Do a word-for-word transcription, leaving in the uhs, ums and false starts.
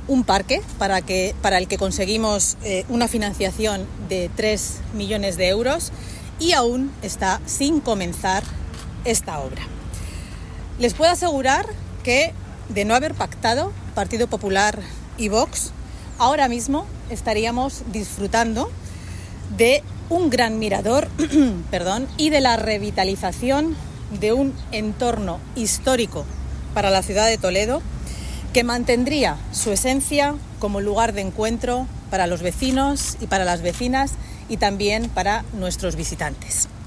un parque para, que, para el que conseguimos eh, una financiación de tres millones de euros y aún está sin comenzar esta obra. Les puedo asegurar que de no haber pactado Partido Popular y Vox, ahora mismo estaríamos disfrutando de un gran mirador perdón, y de la revitalización de un entorno histórico para la ciudad de Toledo que mantendría su esencia como lugar de encuentro para los vecinos y para las vecinas y también para nuestros visitantes.